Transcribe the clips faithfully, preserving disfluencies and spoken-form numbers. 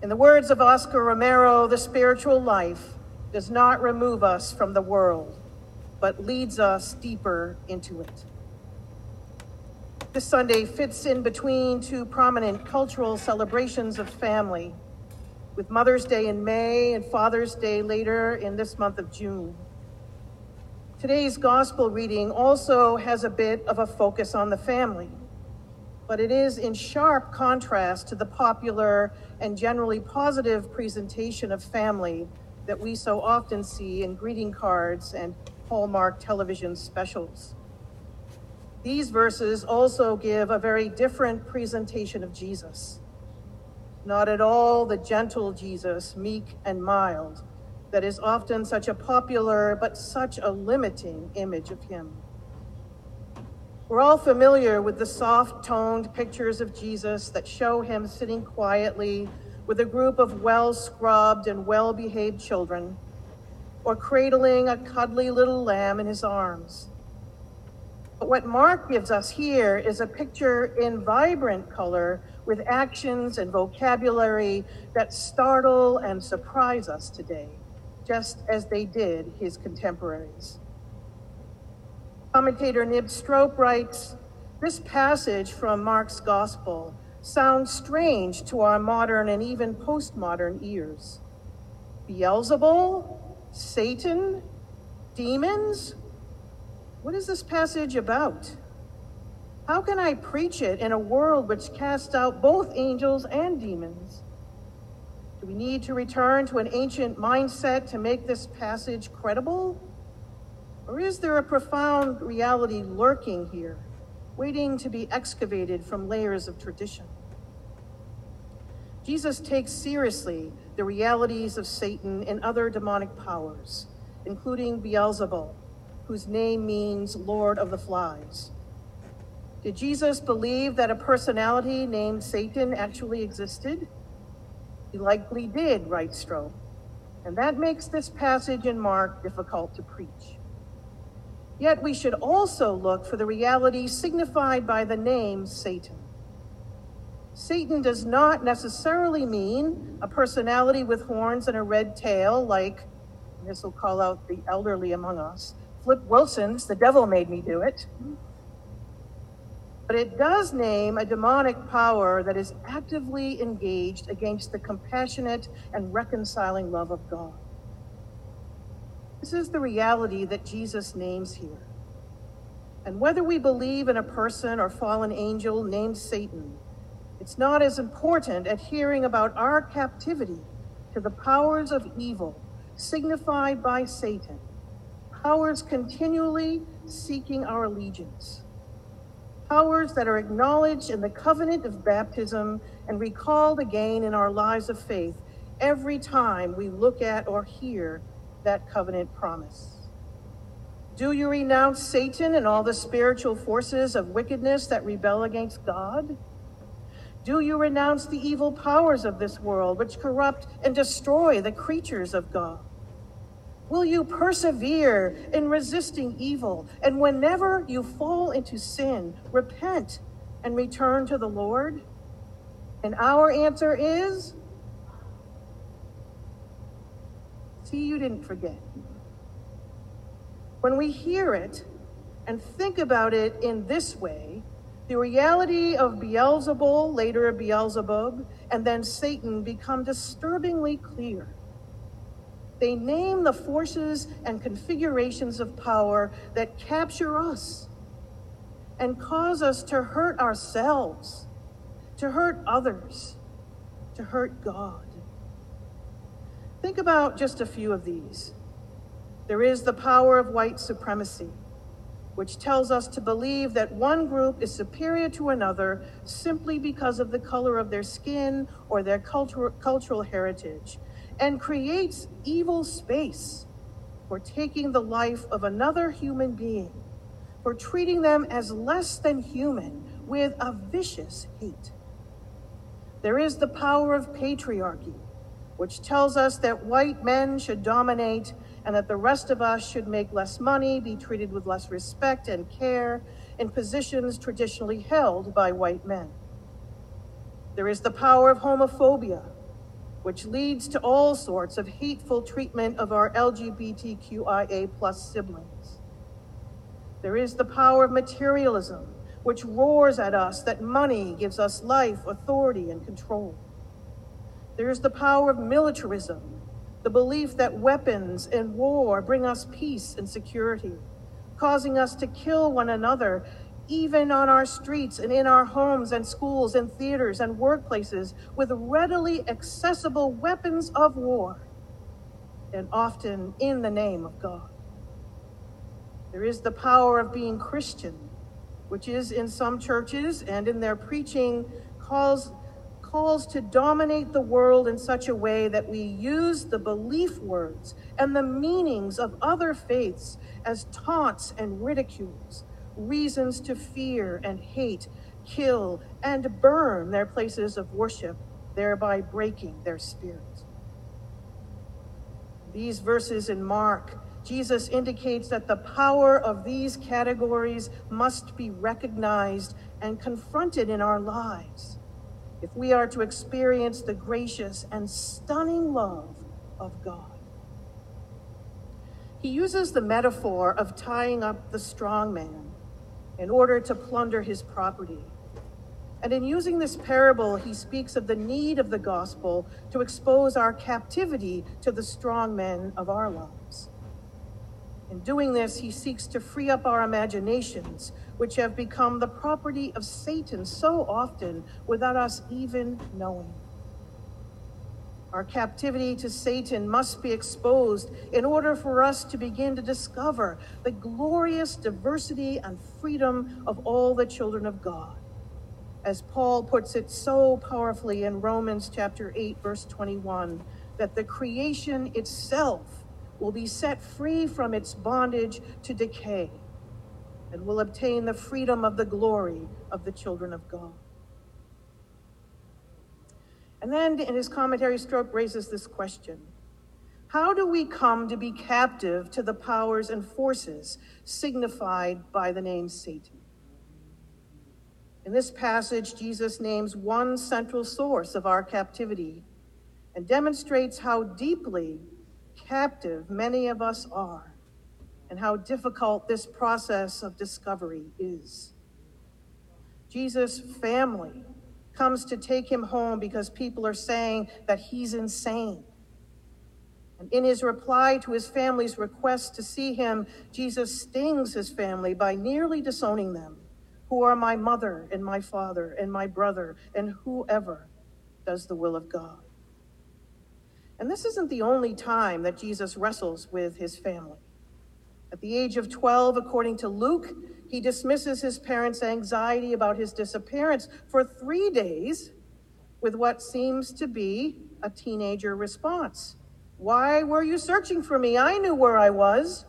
In the words of Oscar Romero, the spiritual life does not remove us from the world, but leads us deeper into it. This Sunday fits in between two prominent cultural celebrations of family, with Mother's Day in May and Father's Day later in this month of June. Today's gospel reading also has a bit of a focus on the family, but it is in sharp contrast to the popular and generally positive presentation of family that we so often see in greeting cards and Hallmark television specials. These verses also give a very different presentation of Jesus. Not at all the gentle Jesus, meek and mild, that is often such a popular but such a limiting image of him. We're all familiar with the soft-toned pictures of Jesus that show him sitting quietly with a group of well-scrubbed and well-behaved children, or cradling a cuddly little lamb in his arms. But what Mark gives us here is a picture in vibrant color with actions and vocabulary that startle and surprise us today, just as they did his contemporaries. Commentator Nib Strope writes, "This passage from Mark's gospel sounds strange to our modern and even postmodern ears. Beelzebul? Satan? Demons? What is this passage about? How can I preach it in a world which casts out both angels and demons? Do we need to return to an ancient mindset to make this passage credible? Or is there a profound reality lurking here, waiting to be excavated from layers of tradition?" Jesus takes seriously the realities of Satan and other demonic powers, including Beelzebul, whose name means Lord of the Flies. Did Jesus believe that a personality named Satan actually existed? He likely did, writes Strope, and that makes this passage in Mark difficult to preach. Yet we should also look for the reality signified by the name Satan. Satan does not necessarily mean a personality with horns and a red tail like, and this will call out the elderly among us, Flip Wilson's The Devil Made Me Do It. But it does name a demonic power that is actively engaged against the compassionate and reconciling love of God. This is the reality that Jesus names here. And whether we believe in a person or fallen angel named Satan, it's not as important at hearing about our captivity to the powers of evil signified by Satan, powers continually seeking our allegiance, powers that are acknowledged in the covenant of baptism and recalled again in our lives of faith every time we look at or hear that covenant promise. Do you renounce Satan and all the spiritual forces of wickedness that rebel against God? Do you renounce the evil powers of this world which corrupt and destroy the creatures of God? Will you persevere in resisting evil, and whenever you fall into sin, repent and return to the Lord? And our answer is, see, you didn't forget. When we hear it and think about it in this way, the reality of Beelzebul, later Beelzebub, and then Satan become disturbingly clear. They name the forces and configurations of power that capture us and cause us to hurt ourselves, to hurt others, to hurt God. Think about just a few of these. There is the power of white supremacy, which tells us to believe that one group is superior to another simply because of the color of their skin or their cultural, cultural heritage, and creates evil space for taking the life of another human being, for treating them as less than human with a vicious hate. There is the power of patriarchy, which tells us that white men should dominate and that the rest of us should make less money, be treated with less respect and care in positions traditionally held by white men. There is the power of homophobia, which leads to all sorts of hateful treatment of our L G B T Q I A plus siblings. There is the power of materialism, which roars at us that money gives us life, authority, and control. There is the power of militarism, the belief that weapons and war bring us peace and security, causing us to kill one another, even on our streets and in our homes and schools and theaters and workplaces, with readily accessible weapons of war, and often in the name of God. There is the power of being Christian, which is in some churches and in their preaching calls, calls to dominate the world in such a way that we use the belief words and the meanings of other faiths as taunts and ridicules, reasons to fear and hate, kill, and burn their places of worship, thereby breaking their spirit. These verses in Mark, Jesus indicates that the power of these categories must be recognized and confronted in our lives if we are to experience the gracious and stunning love of God. He uses the metaphor of tying up the strong man in order to plunder his property. And in using this parable, he speaks of the need of the gospel to expose our captivity to the strong men of our lives. In doing this, he seeks to free up our imaginations, which have become the property of Satan so often without us even knowing. Our captivity to Satan must be exposed in order for us to begin to discover the glorious diversity and freedom of all the children of God. As Paul puts it so powerfully in Romans chapter eight, verse twenty-one, that the creation itself will be set free from its bondage to decay and will obtain the freedom of the glory of the children of God. And then in his commentary, Strope raises this question: how do we come to be captive to the powers and forces signified by the name Satan? In this passage, Jesus names one central source of our captivity and demonstrates how deeply captive many of us are and how difficult this process of discovery is. Jesus' family comes to take him home because people are saying that he's insane. And in his reply to his family's request to see him, Jesus stings his family by nearly disowning them, who are my mother and my father and my brother and whoever does the will of God. And this isn't the only time that Jesus wrestles with his family. At the age of twelve, according to Luke, he dismisses his parents' anxiety about his disappearance for three days with what seems to be a teenager response. Why were you searching for me? I knew where I was.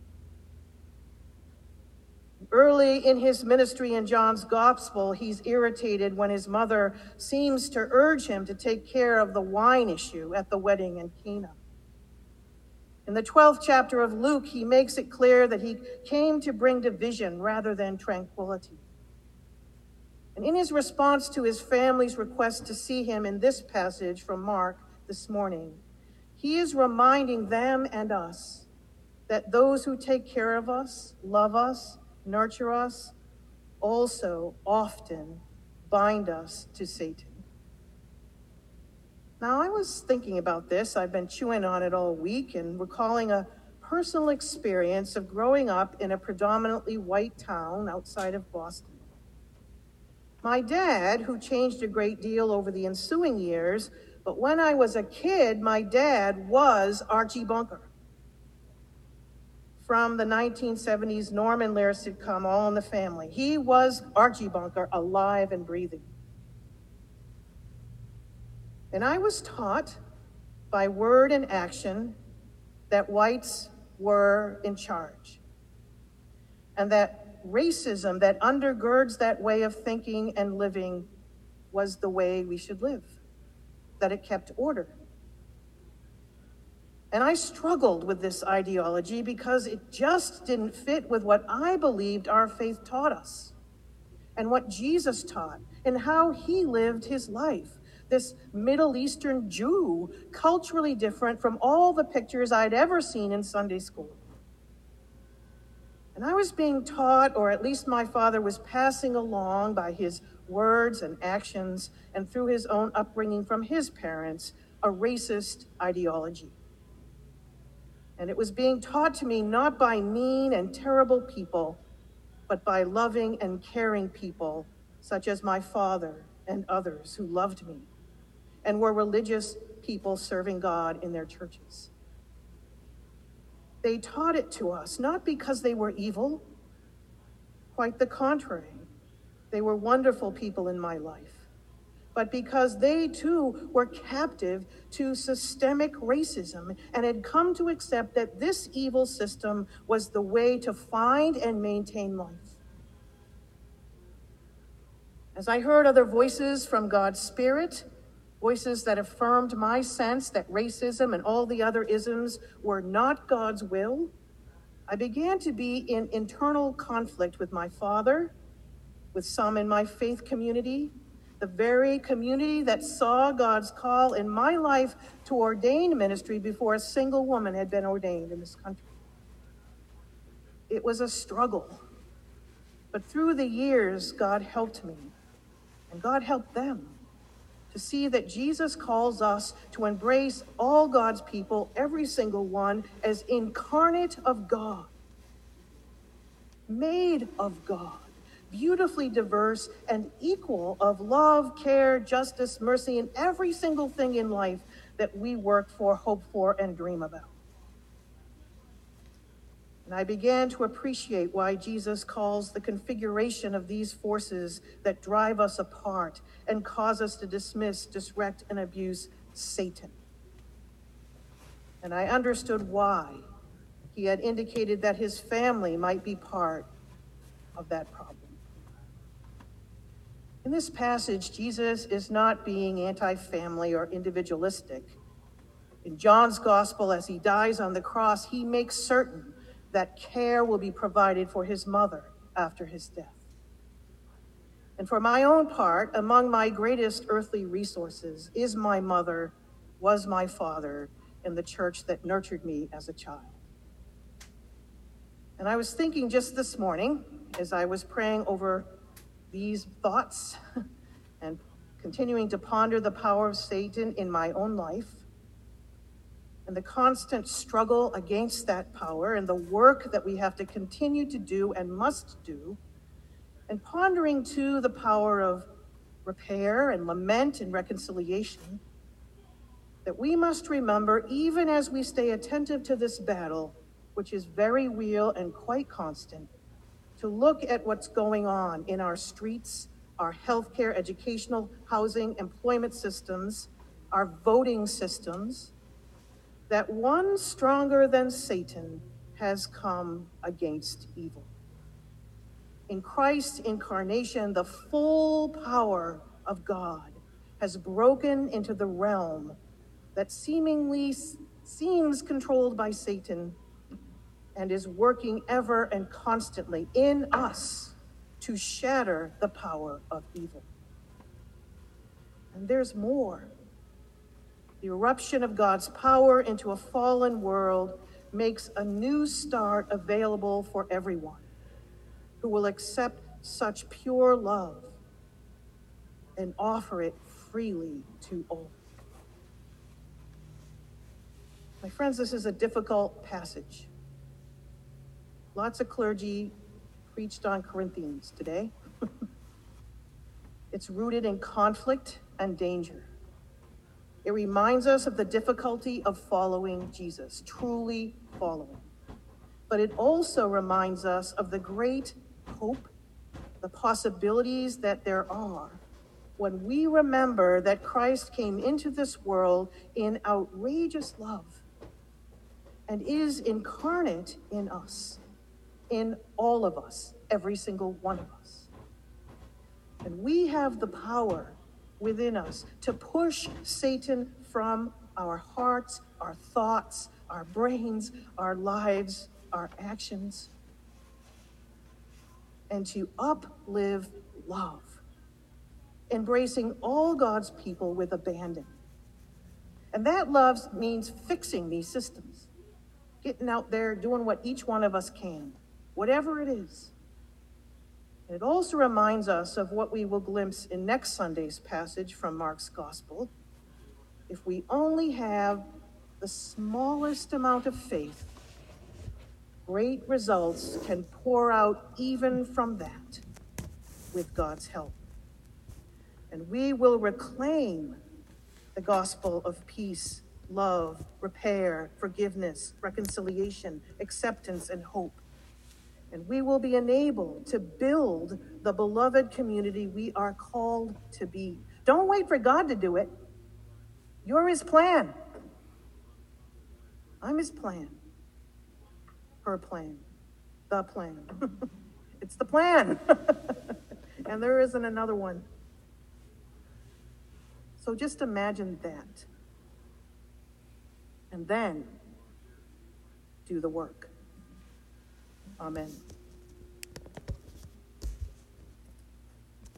Early in his ministry in John's gospel, he's irritated when his mother seems to urge him to take care of the wine issue at the wedding in Cana. In the twelfth chapter of Luke, he makes it clear that he came to bring division rather than tranquility. And in his response to his family's request to see him in this passage from Mark this morning, he is reminding them and us that those who take care of us, love us, nurture us, also often bind us to Satan. Now, I was thinking about this. I've been chewing on it all week and recalling a personal experience of growing up in a predominantly white town outside of Boston. My dad, who changed a great deal over the ensuing years, but when I was a kid, my dad was Archie Bunker. From the nineteen seventies Norman Lear sitcom All in the Family. He was Archie Bunker, alive and breathing. And I was taught by word and action that whites were in charge, and that racism that undergirds that way of thinking and living was the way we should live, that it kept order. And I struggled with this ideology because it just didn't fit with what I believed our faith taught us and what Jesus taught and how he lived his life. this Middle Eastern Jew, culturally different from all the pictures I'd ever seen in Sunday school. And I was being taught, or at least my father was passing along by his words and actions and through his own upbringing from his parents, a racist ideology. And it was being taught to me not by mean and terrible people, but by loving and caring people, such as my father and others who loved me and were religious people serving God in their churches. They taught it to us, not because they were evil, quite the contrary. They were wonderful people in my life, but because they too were captive to systemic racism and had come to accept that this evil system was the way to find and maintain life. As I heard other voices from God's Spirit, voices that affirmed my sense that racism and all the other isms were not God's will, I began to be in internal conflict with my father, with some in my faith community, the very community that saw God's call in my life to ordain ministry before a single woman had been ordained in this country. It was a struggle, but through the years, God helped me, and God helped them to see that Jesus calls us to embrace all God's people, every single one, as incarnate of God, made of God, beautifully diverse and equal of love, care, justice, mercy, and every single thing in life that we work for, hope for, and dream about. And I began to appreciate why Jesus calls the configuration of these forces that drive us apart and cause us to dismiss, disrespect, and abuse Satan. And I understood why he had indicated that his family might be part of that problem. In this passage, Jesus is not being anti-family or individualistic. In John's gospel, as he dies on the cross, he makes certain that care will be provided for his mother after his death. And for my own part, among my greatest earthly resources is my mother, was my father, in the church that nurtured me as a child. And I was thinking just this morning, as I was praying over these thoughts and continuing to ponder the power of Satan in my own life, and the constant struggle against that power and the work that we have to continue to do and must do, and pondering too the power of repair and lament and reconciliation, that we must remember, even as we stay attentive to this battle, which is very real and quite constant, to look at what's going on in our streets, our healthcare, educational, housing, employment systems, our voting systems, that one stronger than Satan has come against evil. In Christ's incarnation, the full power of God has broken into the realm that seemingly seems controlled by Satan and is working ever and constantly in us to shatter the power of evil. And there's more. The eruption of God's power into a fallen world makes a new start available for everyone who will accept such pure love and offer it freely to all. My friends, this is a difficult passage. Lots of clergy preached on Corinthians today. It's rooted in conflict and danger. It reminds us of the difficulty of following Jesus, truly following. But it also reminds us of the great hope, the possibilities that there are when we remember that Christ came into this world in outrageous love and is incarnate in us, in all of us, every single one of us. And we have the power within us to push Satan from our hearts, our thoughts, our brains, our lives, our actions, and to uplive love, embracing all God's people with abandon. And that love means fixing these systems, getting out there, doing what each one of us can, whatever it is. And it also reminds us of what we will glimpse in next Sunday's passage from Mark's Gospel. If we only have the smallest amount of faith, great results can pour out even from that with God's help. And we will reclaim the gospel of peace, love, repair, forgiveness, reconciliation, acceptance, and hope. And we will be enabled to build the beloved community we are called to be. Don't wait for God to do it. You're his plan. I'm his plan. Her plan. The plan. It's the plan. And there isn't another one. So just imagine that. And then do the work. Amen.